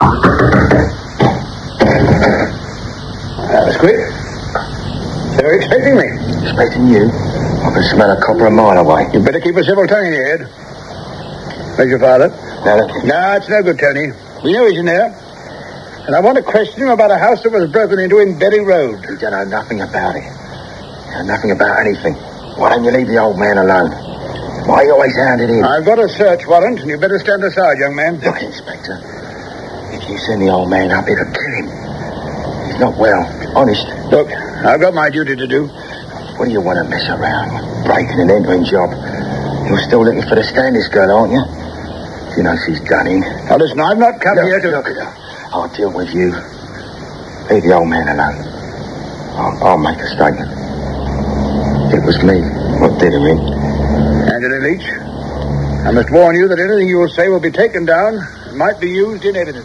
That was quick. They were expecting me. Expecting you? I can smell a copper a mile away. You better keep a civil tongue in your head. Where's your father? No, it's no good, Tony. We know he's in there. And I want to question him about a house that was broken into in Berry Road. You don't know nothing about it. You know nothing about anything. Why don't you leave the old man alone? Why are you always hounding him? I've got a search warrant, and you better stand aside, young man. Look, Inspector. If you send the old man up, it'll kill him. He's not well. Honest. Look, I've got my duty to do. What do you want to mess around? Breaking and entering job. You're still looking for the Standish girl, aren't you? You know she's done in. Now, listen, I've not come here to... Look at her. I'll deal with you. Leave the old man alone. I'll make a statement. It was me what did him in. Angela Leach, I must warn you that anything you will say will be taken down and might be used in evidence.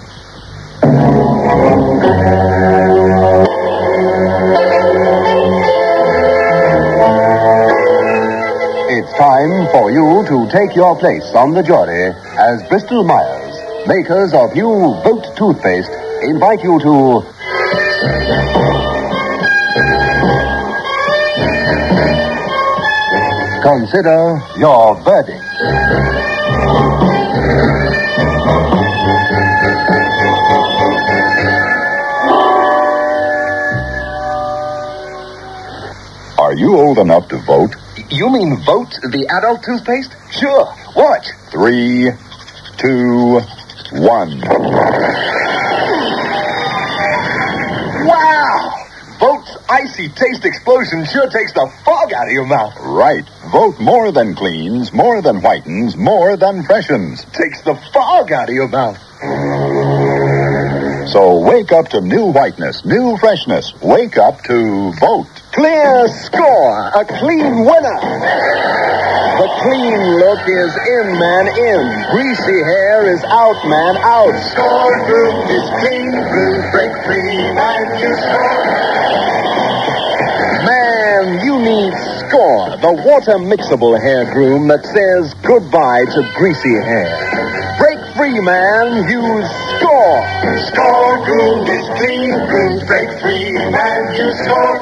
It's time for you to take your place on the jury as Bristol Myers, makers of new Vote toothpaste, invite you to... Consider your verdict. Are you old enough to vote? You mean Vote, the adult toothpaste? Sure. Watch. 3, 2, 1. Wow! Vote's icy taste explosion sure takes the fog out of your mouth. Right. Vote more than cleans, more than whitens, more than freshens. Takes the fog out of your mouth. So wake up to new whiteness, new freshness. Wake up to Vote. Clear score. A clean winner. The clean look is in, man, in. Greasy hair is out, man, out. Score Groom is clean brew, break free, and you score. Man, you need Score, the water mixable hair groom that says goodbye to greasy hair. Break free, man. Use Score. Score Groom is clean brew, break free, and you score.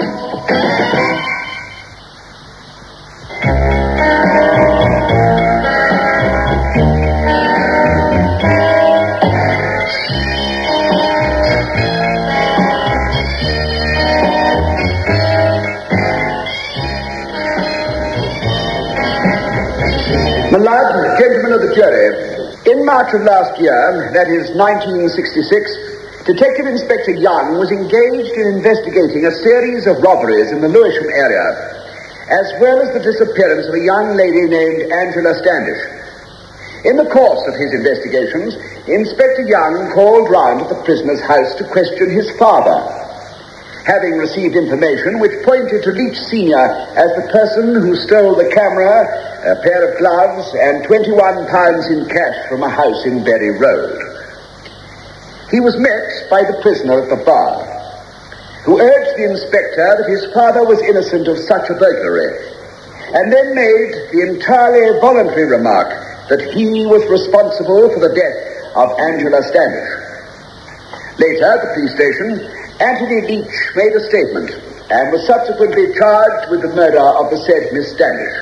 My lord, gentlemen of the jury, in March of last year, that is 1966, Detective Inspector Young was engaged in investigating a series of robberies in the Lewisham area, as well as the disappearance of a young lady named Angela Standish. In the course of his investigations, Inspector Young called round at the prisoner's house to question his father. Having received information which pointed to Leach Sr. as the person who stole the camera, a pair of gloves, and £21 in cash from a house in Berry Road, he was met by the prisoner at the bar, who urged the inspector that his father was innocent of such a burglary, and then made the entirely voluntary remark that he was responsible for the death of Angela Standish. Later, at the police station, Anthony Leach made a statement and was subsequently charged with the murder of the said Miss Standish.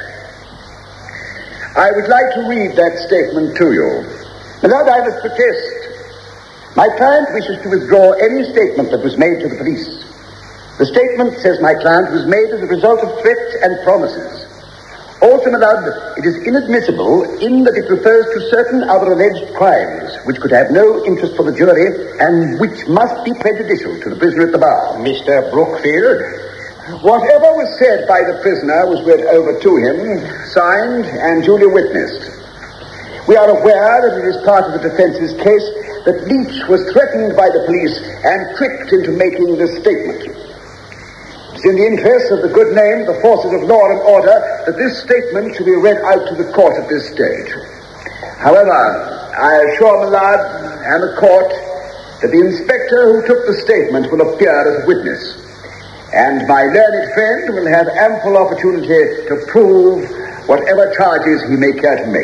I would like to read that statement to you. My lord, I must protest. My client wishes to withdraw any statement that was made to the police. The statement, says my client, was made as a result of threats and promises. Also, my lord, it is inadmissible in that it refers to certain other alleged crimes which could have no interest for the jury and which must be prejudicial to the prisoner at the bar. Mr. Brookfield? Whatever was said by the prisoner was read over to him, signed, and duly witnessed. We are aware that it is part of the defense's case that Leach was threatened by the police and tricked into making this statement. It is in the interest of the good name of the forces of law and order that this statement should be read out to the court at this stage. However, I assure my lord and the court that the inspector who took the statement will appear as a witness, and my learned friend will have ample opportunity to prove whatever charges he may care to make.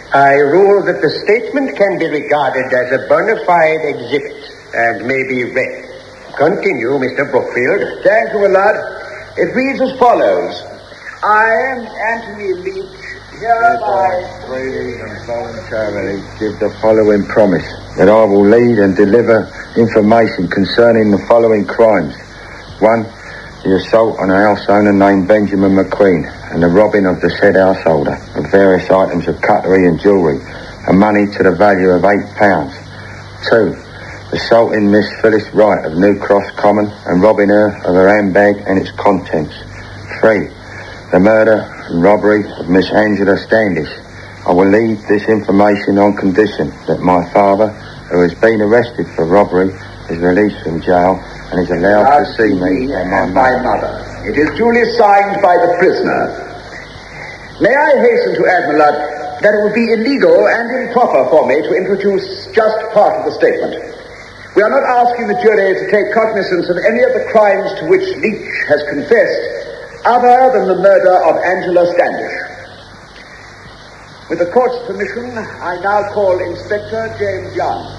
I rule that the statement can be regarded as a bona fide exhibit and may be read. Continue, Mr. Brookfield. Thank you, my lord. It reads as follows. I, Anthony Leach, hereby freely and voluntarily give the following promise, that I will lead and deliver information concerning the following crimes. 1. The assault on a house owner named Benjamin McQueen and the robbing of the said householder of various items of cutlery and jewellery and money to the value of £8. 2. Assaulting Miss Phyllis Wright of New Cross Common and robbing her of her handbag and its contents. 3. The murder and robbery of Miss Angela Standish. I will leave this information on condition that my father, who has been arrested for robbery, is released from jail and is allowed to see me and my mother. It is duly signed by the prisoner. May I hasten to add, my lord, that it would be illegal and improper for me to introduce just part of the statement. We are not asking the jury to take cognizance of any of the crimes to which Leach has confessed, other than the murder of Angela Standish. With the court's permission, I now call Inspector James Young.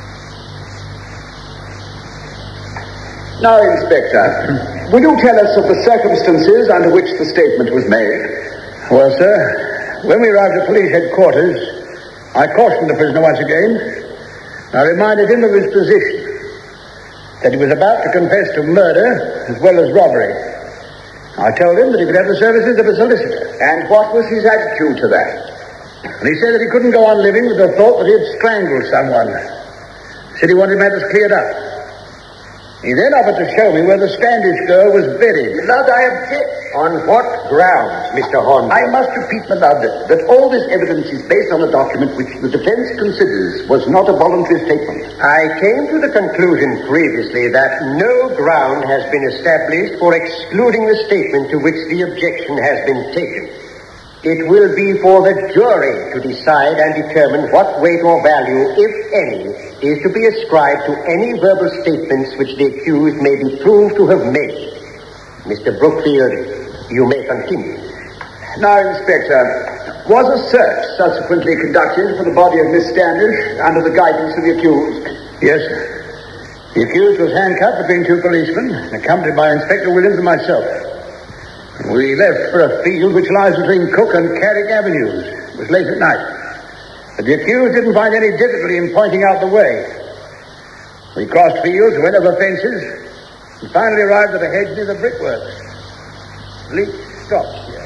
Now, Inspector, will you tell us of the circumstances under which the statement was made? Well, sir, when we arrived at police headquarters, I cautioned the prisoner once again. I reminded him of his position, that he was about to confess to murder as well as robbery. I told him that he could have the services of a solicitor. And what was his attitude to that? And he said that he couldn't go on living with the thought that he had strangled someone. He said he wanted matters cleared up. He then offered to show me where the Standish girl was buried. Lord, I object. On what grounds, Mr. Hornblower? I must repeat, my lord, that all this evidence is based on a document which the defense considers was not a voluntary statement. I came to the conclusion previously that no ground has been established for excluding the statement to which the objection has been taken. It will be for the jury to decide and determine what weight or value, if any, is to be ascribed to any verbal statements which the accused may be proved to have made. Mr. Brookfield, you may continue. Now, Inspector, was a search subsequently conducted for the body of Miss Standish under the guidance of the accused? Yes, sir. The accused was handcuffed between two policemen, accompanied by Inspector Williams and myself. We left for a field which lies between Cook and Carrick Avenues. It was late at night. But the accused didn't find any difficulty in pointing out the way. We crossed fields, went over fences, and finally arrived at a hedge near the brickworks. Leach stopped here.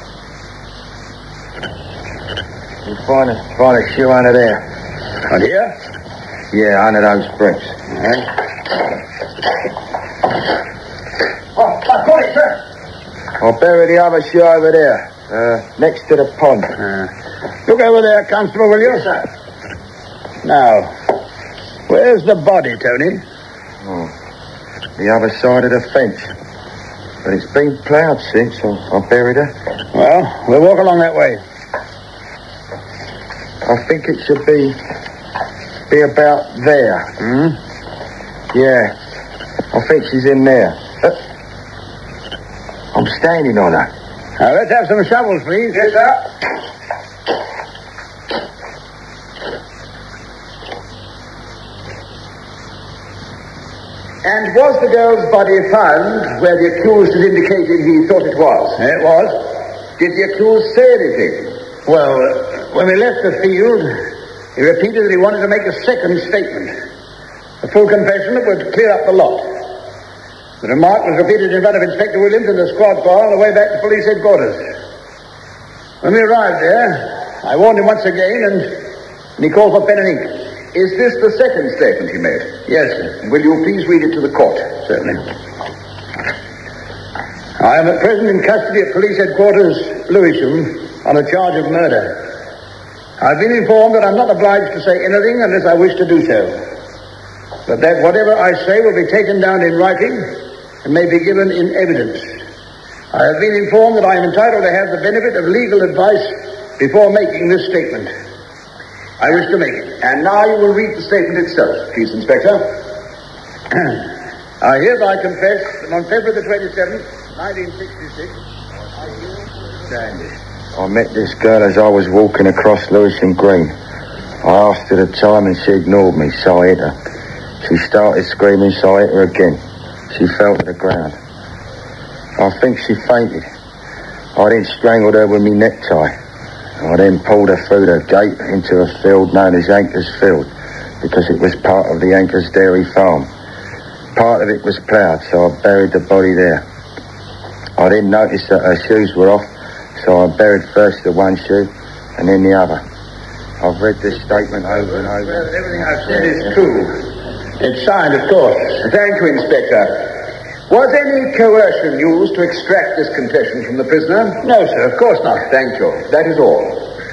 You find a shoe under there. On here? Yeah, under those bricks. All right. I've got it, sir. I'll bury the other shoe over there, next to the pond. Look over there, Constable, will you? Yes, sir. Now, where's the body, Tony? Oh, the other side of the fence. But it's been ploughed since I buried her. Well, we'll walk along that way. I think it should be about there. Yeah, I think she's in there. I'm standing on her. Now, let's have some shovels, please. Yes, sir. And was the girl's body found where the accused had indicated he thought it was? It was. Did the accused say anything? Well, when we left the field, he repeated that he wanted to make a second statement. A full confession that would clear up the lot. The remark was repeated in front of Inspector Williams in the squad car on the way back to police headquarters. When we arrived there, I warned him once again, and he called for pen and ink. Is this the second statement he made? Yes, sir. Will you please read it to the court? Certainly. I am at present in custody at police headquarters, Lewisham, on a charge of murder. I've been informed that I'm not obliged to say anything unless I wish to do so, but that whatever I say will be taken down in writing and may be given in evidence. I have been informed that I am entitled to have the benefit of legal advice before making this statement. I wish to make it. And now you will read the statement itself, please, Inspector. I hereby confess that on February the 27th, 1966, I killed Standish. I met this girl as I was walking across Lewisham Green. I asked her the time and she ignored me, so I hit her. She started screaming, so I hit her again. She fell to the ground. I think she fainted. I then strangled her with my necktie. I then pulled her through the gate into a field known as Anchor's Field, because it was part of the Anchor's Dairy Farm. Part of it was ploughed, so I buried the body there. I then noticed that her shoes were off, so I buried first the one shoe and then the other. I've read this statement over and over. Well, everything I've said is true. It's signed, of course. Thank you, Inspector. Was any coercion used to extract this confession from the prisoner? No, sir, of course not. Thank you. That is all.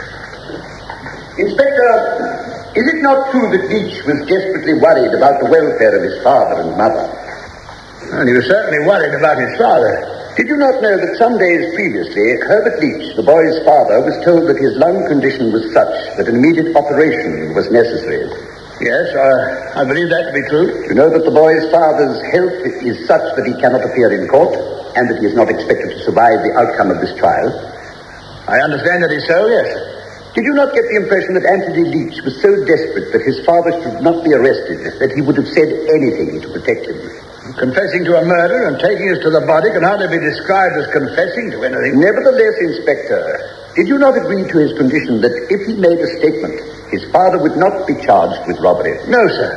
Inspector, is it not true that Leach was desperately worried about the welfare of his father and mother? Well, he was certainly worried about his father. Did you not know that some days previously, Herbert Leach, the boy's father, was told that his lung condition was such that an immediate operation was necessary? Yes, I believe that to be true. You know that the boy's father's health is such that he cannot appear in court, and that he is not expected to survive the outcome of this trial? I understand that is so, yes. Did you not get the impression that Anthony Leach was so desperate that his father should not be arrested, that he would have said anything to protect him? Confessing to a murder and taking us to the body can hardly be described as confessing to anything. Nevertheless, Inspector, did you not agree to his condition that if he made a statement, his father would not be charged with robbery? No, sir.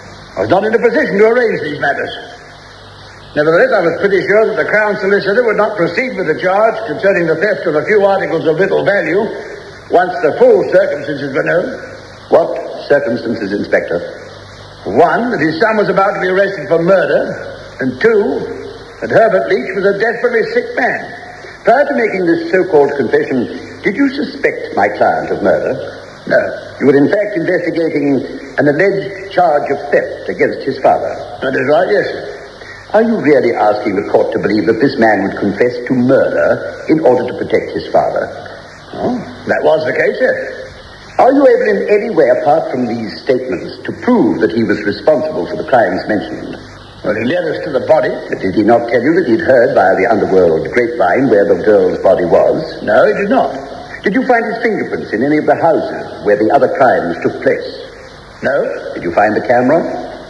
I was not in a position to arrange these matters. Nevertheless, I was pretty sure that the Crown Solicitor would not proceed with the charge concerning the theft of a few articles of little value once the full circumstances were known. What circumstances, Inspector? One, that his son was about to be arrested for murder, and two, that Herbert Leach was a desperately sick man. Prior to making this so-called confession, did you suspect my client of murder? No. You were in fact investigating an alleged charge of theft against his father. That is right, yes, sir. Are you really asking the court to believe that this man would confess to murder in order to protect his father? Oh, that was the case, yes. Are you able in any way, apart from these statements, to prove that he was responsible for the crimes mentioned? Well, he led us to the body. But did he not tell you that he'd heard via the underworld grapevine where the girl's body was? No, he did not. Did you find his fingerprints in any of the houses where the other crimes took place? No. Did you find the camera?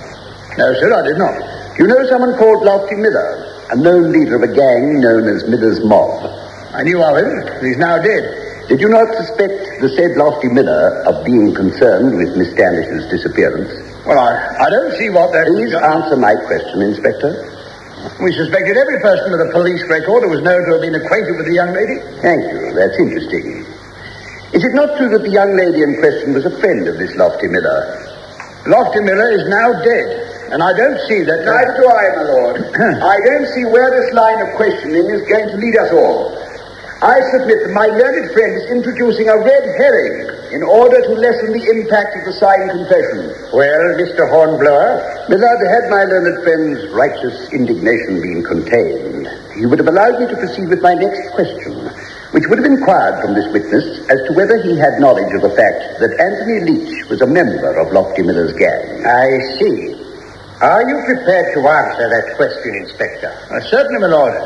No, sir, I did not. Do you know someone called Lofty Miller, a known leader of a gang known as Miller's Mob? I knew of him. He's now dead. Did you not suspect the said Lofty Miller of being concerned with Miss Standish's disappearance? Well, I don't see what that... Please answer my question, Inspector. We suspected every person with a police record who was known to have been acquainted with the young lady. Thank you. That's interesting. Is it not true that the young lady in question was a friend of this Lofty Miller? Lofty Miller is now dead, and I don't see that... Neither do I, my lord. I don't see where this line of questioning is going to lead us all. I submit that my learned friend is introducing a red herring in order to lessen the impact of the signed confession. Well, Mr. Hornblower? Millard, had my learned friend's righteous indignation been contained, he would have allowed me to proceed with my next question, which would have inquired from this witness as to whether he had knowledge of the fact that Anthony Leach was a member of Lofty Miller's gang. I see. Are you prepared to answer that question, Inspector? Certainly, my lord.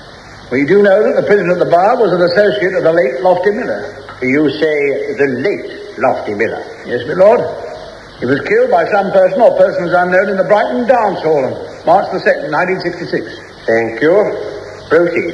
We do know that the prisoner at the bar was an associate of the late Lofty Miller. You say the late Lofty Miller? Yes, my lord. He was killed by some person or persons unknown in the Brighton Dance Hall on March the 2nd, 1966. Thank you. Proceed.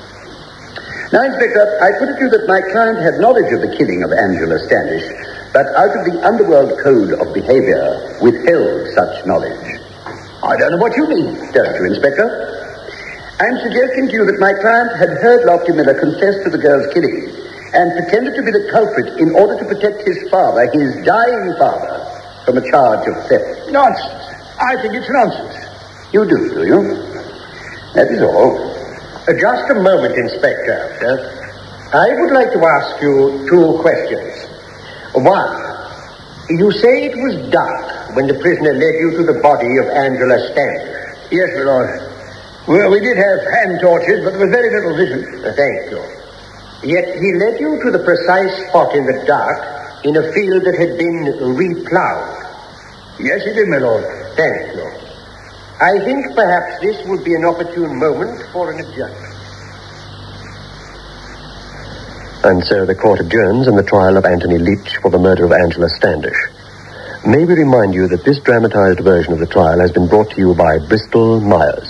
Now, Inspector, I put it to you that my client had knowledge of the killing of Angela Standish, but out of the underworld code of behavior withheld such knowledge. I don't know what you mean. Don't you, Inspector? I'm suggesting to you that my client had heard Lofty Miller confess to the girl's killing and pretended to be the culprit in order to protect his father, his dying father, from a charge of theft. Nonsense. I think it's nonsense. You do you? That is all. Just a moment, Inspector. Sir. I would like to ask you two questions. One, you say it was dark when the prisoner led you to the body of Angela Standish. Yes, my lord. Well, we did have hand torches, but there was very little vision. Thank you. Yet he led you to the precise spot in the dark in a field that had been replowed. Yes, he did, my lord. Thank you. I think perhaps this would be an opportune moment for an adjustment. And so the court adjourns in the trial of Anthony Leach for the murder of Angela Standish. May we remind you that this dramatized version of the trial has been brought to you by Bristol Myers.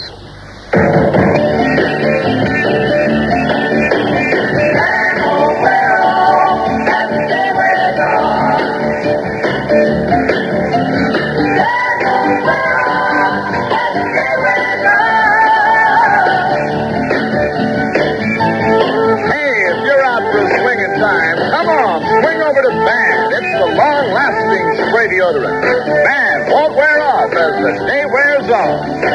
Man won't wear off as the day wears on.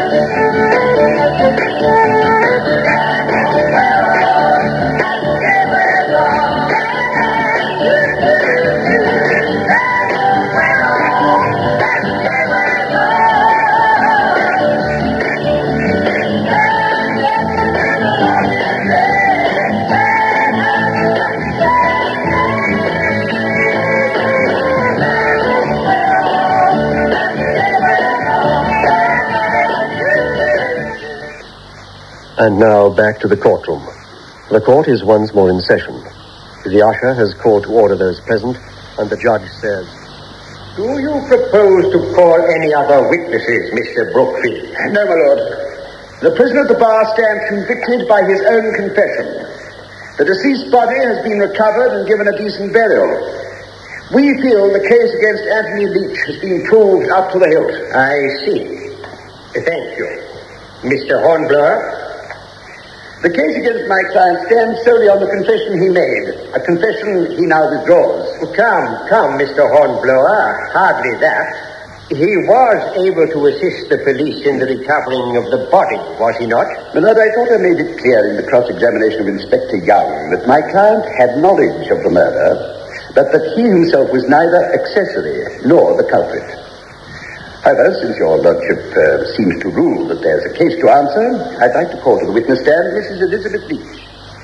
And now back to the courtroom. The court is once more in session. The usher has called to order those present, and the judge says, Do you propose to call any other witnesses, Mr. Brookfield? No, my lord. The prisoner at the bar stands convicted by his own confession. The deceased body has been recovered and given a decent burial. We feel the case against Anthony Leach has been proved up to the hilt. I see. Thank you. Mr. Hornblower? The case against my client stands solely on the confession he made, a confession he now withdraws. Come, Mr. Hornblower, hardly that. He was able to assist the police in the recovering of the body, was he not? My lord, I thought I made it clear in the cross-examination of Inspector Young that my client had knowledge of the murder, but that he himself was neither accessory nor the culprit. However, since your lordship seems to rule that there's a case to answer, I'd like to call to the witness stand Mrs. Elizabeth Leach.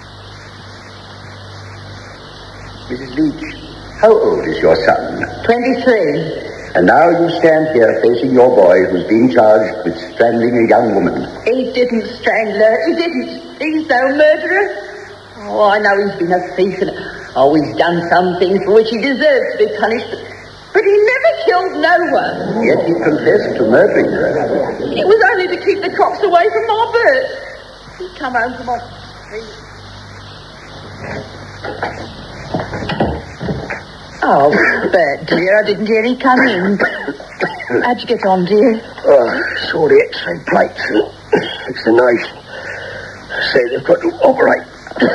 Mrs. Leach, how old is your son? 23. And now you stand here facing your boy who's being charged with strangling a young woman. He didn't strangle her. He didn't. He's no murderer. Oh, I know he's been a thief and he's done some things for which he deserves to be punished, but he never killed no one. Yet he confessed to murdering her. It was only to keep the cops away from my bird. He'd come home from off the street. Oh, Bert, dear, I didn't hear he come in. How'd you get on, dear? Saw the X-ray plates. It's a knife. Say they've got to operate.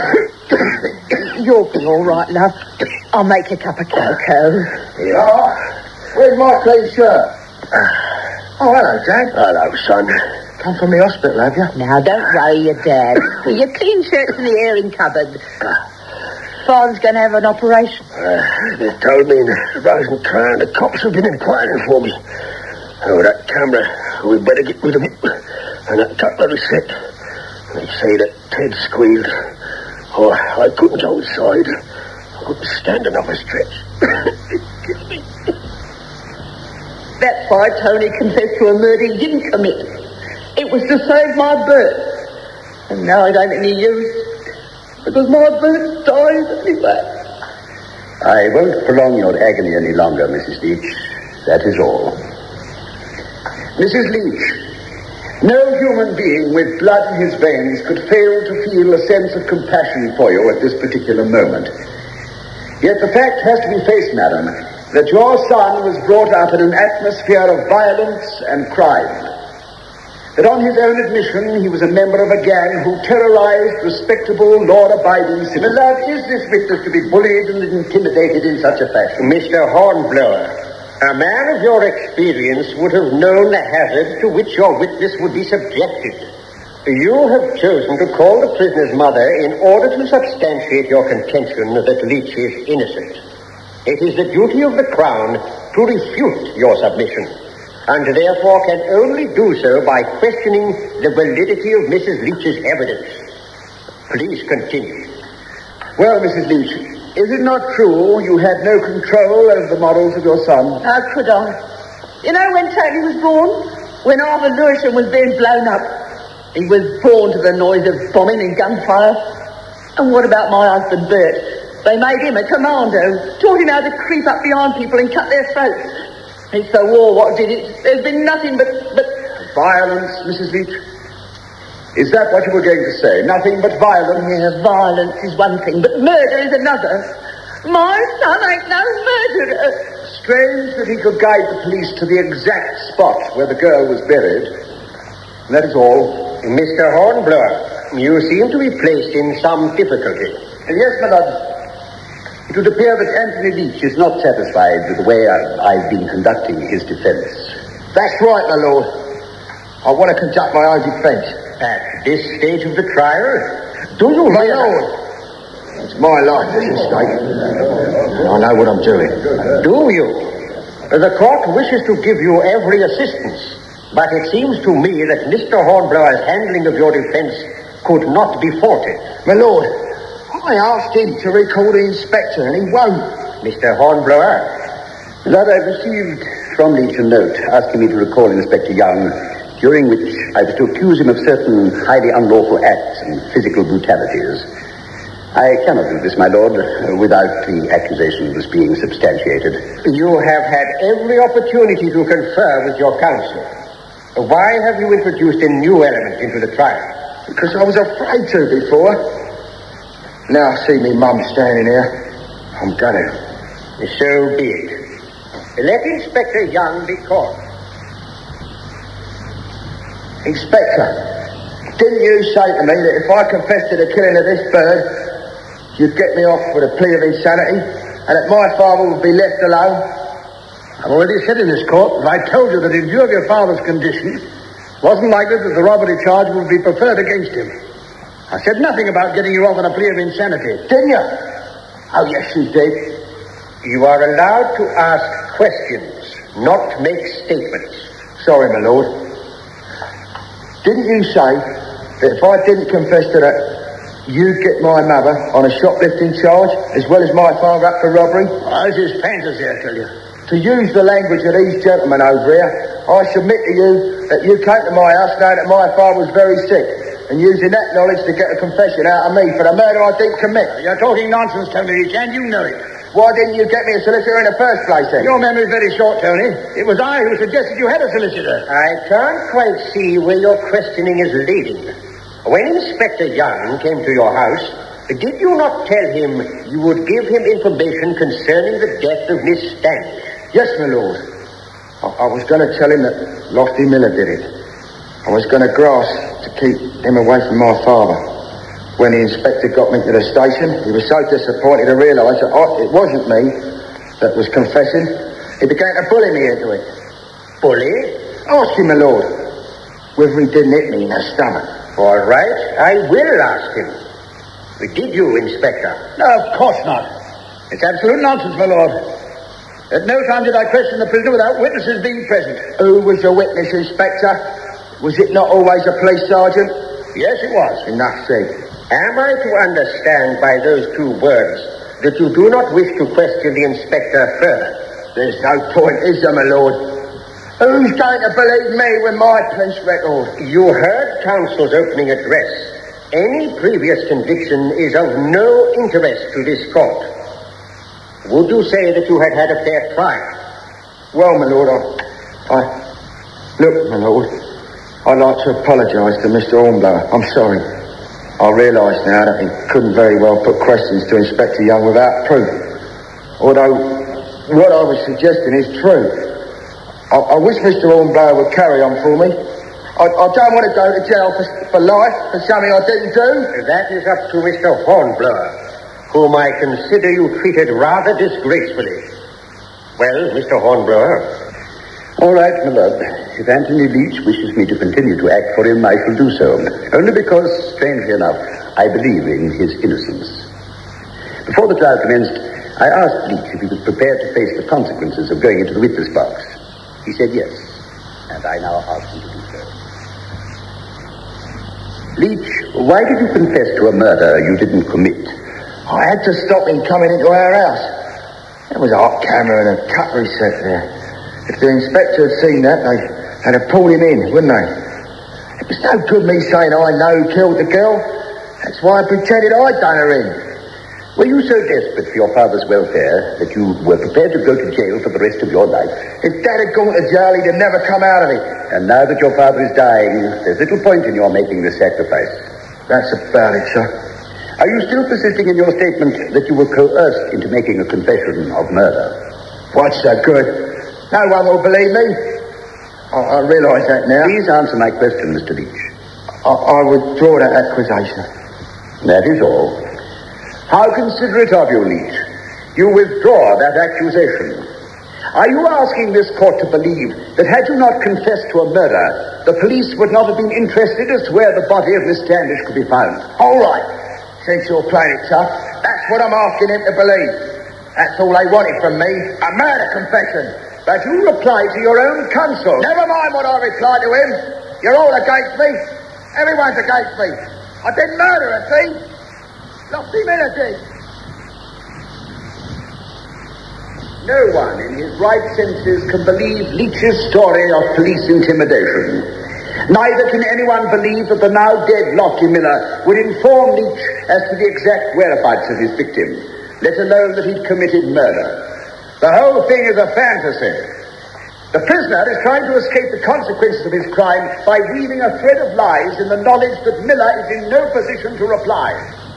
You'll be all right, love. I'll make a cup of cocoa. Yeah. Where's my clean shirt? Oh, hello, Dad. Hello, son. Come from the hospital, have you? Now, don't worry your dad. Your clean shirt's in the airing cupboard. Father's going to have an operation. They told me in Rose and Crown the cops have been inquiring for me. Oh, that camera. We'd better get rid of it. And that cutlery set. They say that Ted squealed. Oh, I couldn't go inside. I couldn't stand another stretch. It killed me. That's why Tony confessed to a murder he didn't commit. It was to save my bird. And now it ain't any use. Because my bird died anyway. I won't prolong your agony any longer, Mrs. Leach. That is all. Mrs. Leach, no human being with blood in his veins could fail to feel a sense of compassion for you at this particular moment. Yet the fact has to be faced, madam, that your son was brought up in an atmosphere of violence and crime. That on his own admission, he was a member of a gang who terrorized respectable, law-abiding citizens. Love, is this witness to be bullied and intimidated in such a fashion? Mr. Hornblower, a man of your experience would have known the hazard to which your witness would be subjected. You have chosen to call the prisoner's mother in order to substantiate your contention that Leach is innocent. It is the duty of the Crown to refute your submission, and therefore can only do so by questioning the validity of Mrs. Leach's evidence. Please continue. Well, Mrs. Leach, is it not true you had no control over the morals of your son? How could I? You know when Tony was born? When Arthur Lewisham was being blown up. He was born to the noise of bombing and gunfire. And what about my husband, Bert? They made him a commando, taught him how to creep up behind people and cut their throats. It's the war what did it. There's been nothing but... Violence, Mrs. Leach? Is that what you were going to say? Nothing but violence? Yeah, violence is one thing, but murder is another. My son ain't no murderer. Strange that he could guide the police to the exact spot where the girl was buried. And that is all. Mr. Hornblower, you seem to be placed in some difficulty. Yes, my lord. It would appear that Anthony Leach is not satisfied with the way I've been conducting his defense. That's right, my lord. I want to conduct my own defense. At this stage of the trial? Do you, my lord? It's my life that's at stake. I know what I'm doing. Do you? The court wishes to give you every assistance, but it seems to me that Mr. Hornblower's handling of your defense could not be faulted. My lord, I asked him to recall the inspector, and he won't. Mr. Hornblower? That I received from Leach a note asking me to recall Inspector Young, during which I was to accuse him of certain highly unlawful acts and physical brutalities. I cannot do this, my lord, without the accusation as being substantiated. You have had every opportunity to confer with your counsel. Why have you introduced a new element into the trial? Because I was afraid to before. Now I see me mum standing here. I'm gonna. So be it. Let Inspector Young be called. Inspector, didn't you say to me that if I confessed to the killing of this bird, you'd get me off with a plea of insanity, and that my father would be left alone? I've already said in this court that I told you that in view of your father's condition, it wasn't likely that the robbery charge would be preferred against him. I said nothing about getting you off on a plea of insanity. Didn't you? Oh, yes, you did. You are allowed to ask questions, not make statements. Sorry, my lord. Didn't you say that if I didn't confess to that, you'd get my mother on a shoplifting charge, as well as my father up for robbery? Oh, this is fantasy, I tell you. To use the language of these gentlemen over here, I submit to you that you came to my house knowing that my father was very sick, and using that knowledge to get a confession out of me for the murder I didn't commit. You're talking nonsense, Tony Leach, and you know it. Why didn't you get me a solicitor in the first place, then? Your memory's very short, Tony. It was I who suggested you had a solicitor. I can't quite see where your questioning is leading. When Inspector Young came to your house, did you not tell him you would give him information concerning the death of Miss Standish? Yes, my lord. I was going to tell him that Lofty Miller did it. I was going to grasp to keep him away from my father. When the inspector got me to the station, he was so disappointed to realise that it wasn't me that was confessing. He began to bully me into it. Bully? Ask him, my lord, whether he didn't hit me in the stomach. All right, I will ask him. Did you, Inspector? No, of course not. It's absolute nonsense, my lord. At no time did I question the prisoner without witnesses being present. Who was your witness, Inspector? Was it not always a police sergeant? Yes, it was. Enough said. Am I to understand by those two words that you do not wish to question the inspector further? There's no point, is there, my lord? Who's going to believe me with my police record? You heard counsel's opening address. Any previous conviction is of no interest to this court. Would you say that you had had a fair trial? Well, my lord, Look, my lord, I'd like to apologise to Mr. Hornblower. I'm sorry. I realise now that he couldn't very well put questions to Inspector Young without proof. Although what I was suggesting is true. I wish Mr. Hornblower would carry on for me. I don't want to go to jail for life for something I didn't do. That is up to Mr. Hornblower, whom I consider you treated rather disgracefully. Well, Mr. Hornblower? All right, my lord. If Anthony Leach wishes me to continue to act for him, I shall do so. Only because, strangely enough, I believe in his innocence. Before the trial commenced, I asked Leach if he was prepared to face the consequences of going into the witness box. He said yes, and I now ask him to do so. Leach, why did you confess to a murder you didn't commit? I had to stop him coming into our house. There was a hot camera and a cutlery set there. If the inspector had seen that, they'd have pulled him in, wouldn't they? It was no good me saying I know who killed the girl. That's why I pretended I'd done her in. Were you so desperate for your father's welfare that you were prepared to go to jail for the rest of your life? If Dad had gone to jail, he'd have never come out of it. And now that your father is dying, there's little point in your making this sacrifice. That's about it, sir. Are you still persisting in your statement that you were coerced into making a confession of murder? What's so good? No one will believe me. I realise that now. Please answer my question, Mr. Leach. I withdraw that accusation. That is all. How considerate of you, Leach. You withdraw that accusation. Are you asking this court to believe that had you not confessed to a murder, the police would not have been interested as to where the body of Miss Standish could be found? All right. Since you're playing it tough, that's what I'm asking him to believe. That's all they wanted from me, a murder confession. But you replied to your own counsel. Never mind what I replied to him. You're all against me. Everyone's against me. I didn't murder her, see? Lost him in a dig. No one in his right senses can believe Leach's story of police intimidation. Neither can anyone believe that the now dead Lofty Miller would inform Leach as to the exact whereabouts of his victim, let alone that he'd committed murder. The whole thing is a fantasy. The prisoner is trying to escape the consequences of his crime by weaving a thread of lies in the knowledge that Miller is in no position to reply.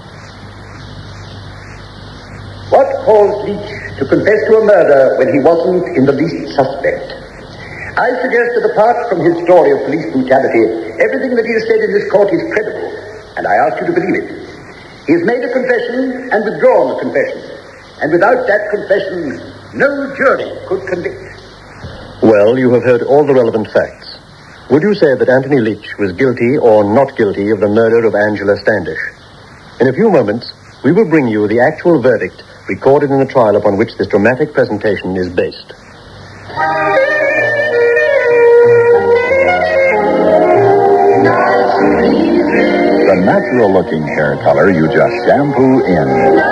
What caused Leach to confess to a murder when he wasn't in the least suspect? I suggest that apart from his story of police brutality, everything that he has said in this court is credible, and I ask you to believe it. He has made a confession and withdrawn the confession, and without that confession, no jury could convict. Well, you have heard all the relevant facts. Would you say that Anthony Leach was guilty or not guilty of the murder of Angela Standish? In a few moments, we will bring you the actual verdict recorded in the trial upon which this dramatic presentation is based. The natural-looking hair color you just shampoo in.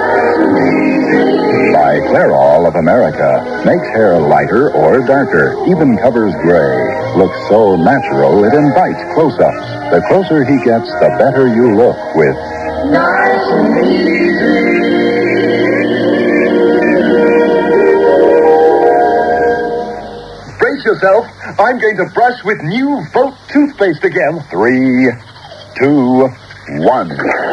By Clairol of America. Makes hair lighter or darker. Even covers gray. Looks so natural it invites close-ups. The closer he gets, the better you look with Nice and Easy. Brace yourself. I'm going to brush with new Volt toothpaste again. 3, 2, 1.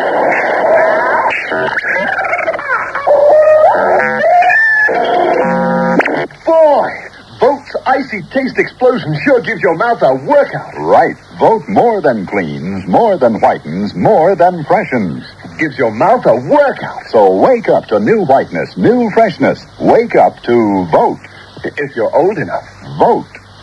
Boy, Volt's icy taste explosion sure gives your mouth a workout. Right. Volt more than cleans, more than whitens, more than freshens. Gives your mouth a workout. So wake up to new whiteness, new freshness. Wake up to Volt. If you're old enough. Volt.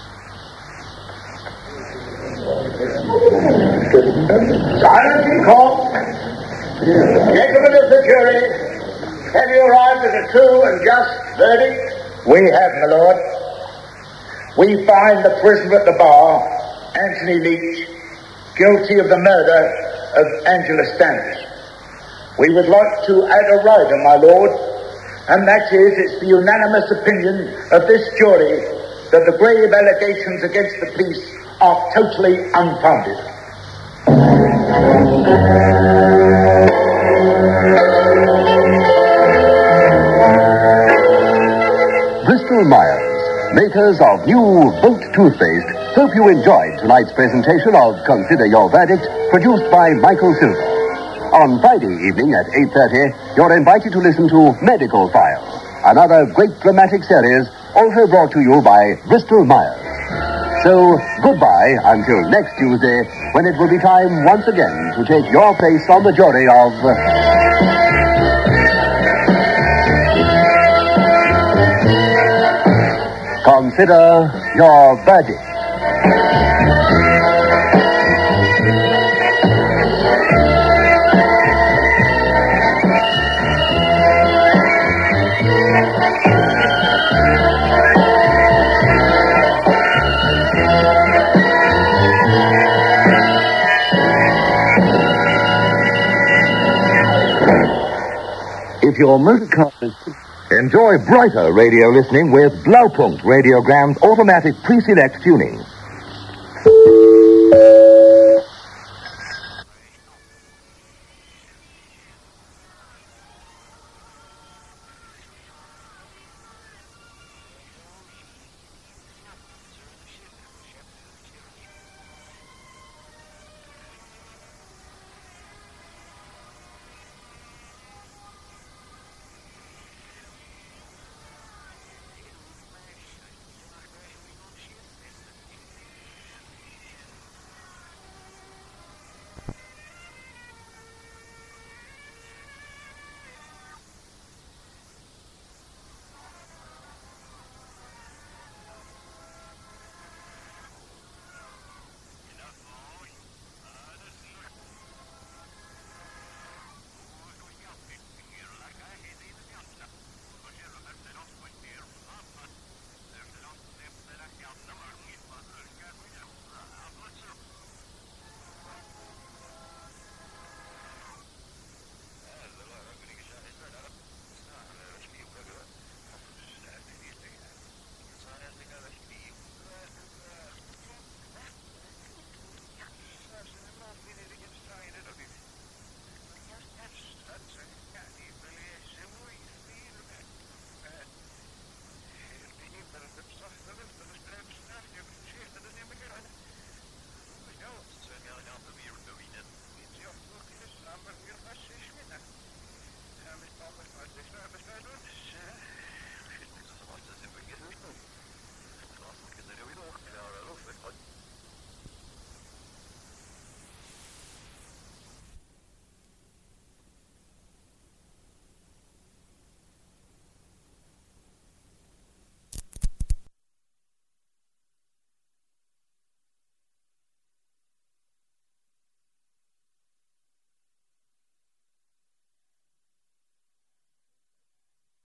Silence in court. Gentlemen of the jury, have you arrived at a true and just verdict? We have, my lord. We find the prisoner at the bar, Anthony Leach, guilty of the murder of Angela Standish. We would like to add a rider, my lord, and that is, it's the unanimous opinion of this jury that the grave allegations against the police are totally unfounded. Bristol Myers, makers of new Volt toothpaste, hope you enjoyed tonight's presentation of Consider Your Verdict, produced by Michael Silver. On Friday evening at 8:30, you're invited to listen to Medical File, another great dramatic series also brought to you by Bristol Myers. So, goodbye until next Tuesday, when it will be time once again to take your place on the jury of... Consider Your Verdict. If your motor car is... Enjoy brighter radio listening with Blaupunkt Radiogram's automatic pre-select tuning.